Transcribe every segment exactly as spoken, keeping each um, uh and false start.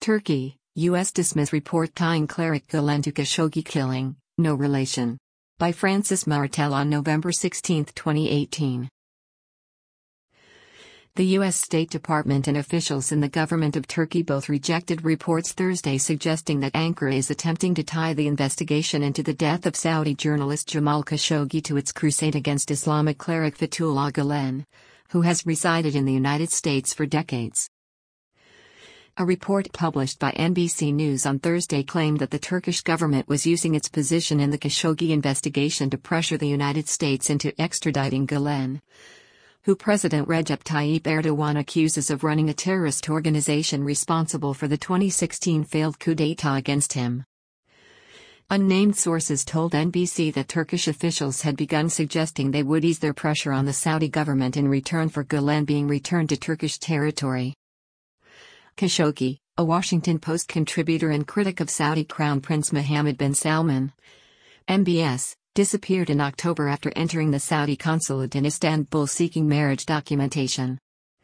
Turkey, U S dismiss report tying cleric Gulen to Khashoggi killing, no relation. By Francis Martel on November sixteenth, twenty eighteen. The U S State Department and officials in the government of Turkey both rejected reports Thursday suggesting that Ankara is attempting to tie the investigation into the death of Saudi journalist Jamal Khashoggi to its crusade against Islamic cleric Fethullah Gulen, who has resided in the United States for decades. A report published by N B C News on Thursday claimed that the Turkish government was using its position in the Khashoggi investigation to pressure the United States into extraditing Gulen, who President Recep Tayyip Erdogan accuses of running a terrorist organization responsible for the twenty sixteen failed coup d'état against him. Unnamed sources told N B C that Turkish officials had begun suggesting they would ease their pressure on the Saudi government in return for Gulen being returned to Turkish territory. Khashoggi, a Washington Post contributor and critic of Saudi Crown Prince Mohammed bin Salman, M B S, disappeared in October after entering the Saudi consulate in Istanbul seeking marriage documentation.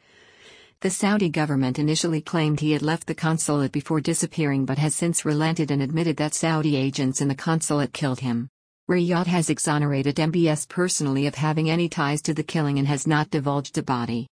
The Saudi government initially claimed he had left the consulate before disappearing but has since relented and admitted that Saudi agents in the consulate killed him. Riyadh has exonerated M B S personally of having any ties to the killing and has not divulged a body.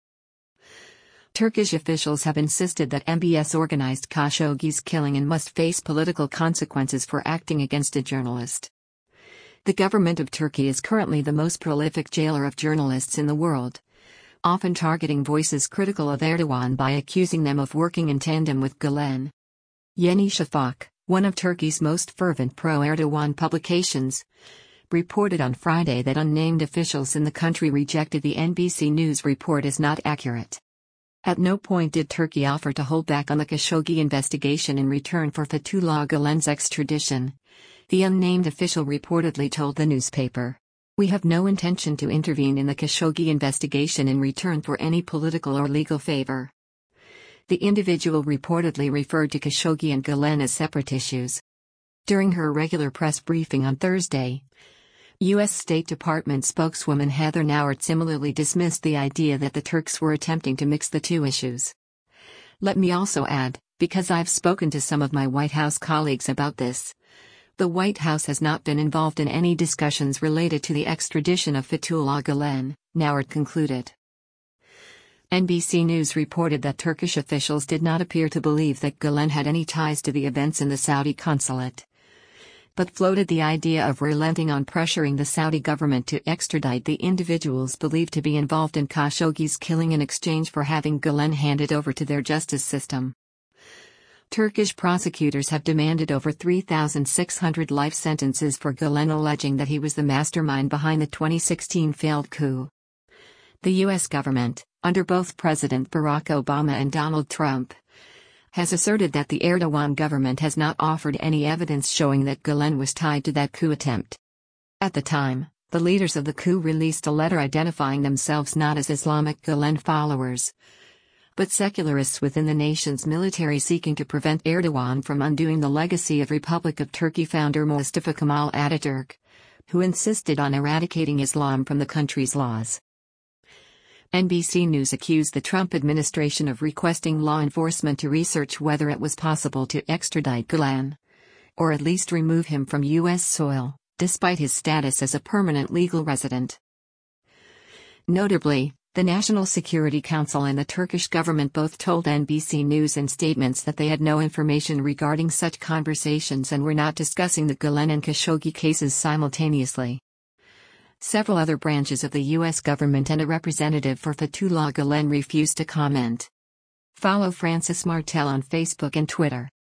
Turkish officials have insisted that M B S organized Khashoggi's killing and must face political consequences for acting against a journalist. The government of Turkey is currently the most prolific jailer of journalists in the world, often targeting voices critical of Erdogan by accusing them of working in tandem with Gulen. Yeni Shafak, one of Turkey's most fervent pro-Erdogan publications, reported on Friday that unnamed officials in the country rejected the N B C News report as not accurate. At no point did Turkey offer to hold back on the Khashoggi investigation in return for Fethullah Gulen's extradition, the unnamed official reportedly told the newspaper. We have no intention to intervene in the Khashoggi investigation in return for any political or legal favor. The individual reportedly referred to Khashoggi and Gulen as separate issues. During her regular press briefing on Thursday, U S State Department spokeswoman Heather Nauert similarly dismissed the idea that the Turks were attempting to mix the two issues. Let me also add, because I've spoken to some of my White House colleagues about this, the White House has not been involved in any discussions related to the extradition of Fethullah Gulen, Nauert concluded. N B C News reported that Turkish officials did not appear to believe that Gulen had any ties to the events in the Saudi consulate, but floated the idea of relenting on pressuring the Saudi government to extradite the individuals believed to be involved in Khashoggi's killing in exchange for having Gulen handed over to their justice system. Turkish prosecutors have demanded over three thousand six hundred life sentences for Gulen, alleging that he was the mastermind behind the twenty sixteen failed coup. The U S government, under both President Barack Obama and Donald Trump, has asserted that the Erdogan government has not offered any evidence showing that Gulen was tied to that coup attempt. At the time, the leaders of the coup released a letter identifying themselves not as Islamic Gulen followers, but secularists within the nation's military seeking to prevent Erdogan from undoing the legacy of Republic of Turkey founder Mustafa Kemal Ataturk, who insisted on eradicating Islam from the country's laws. N B C News accused the Trump administration of requesting law enforcement to research whether it was possible to extradite Gulen, or at least remove him from U S soil, despite his status as a permanent legal resident. Notably, the National Security Council and the Turkish government both told N B C News in statements that they had no information regarding such conversations and were not discussing the Gulen and Khashoggi cases simultaneously. Several other branches of the U S government and a representative for Fethullah Gulen refused to comment. Follow Francis Martel on Facebook and Twitter.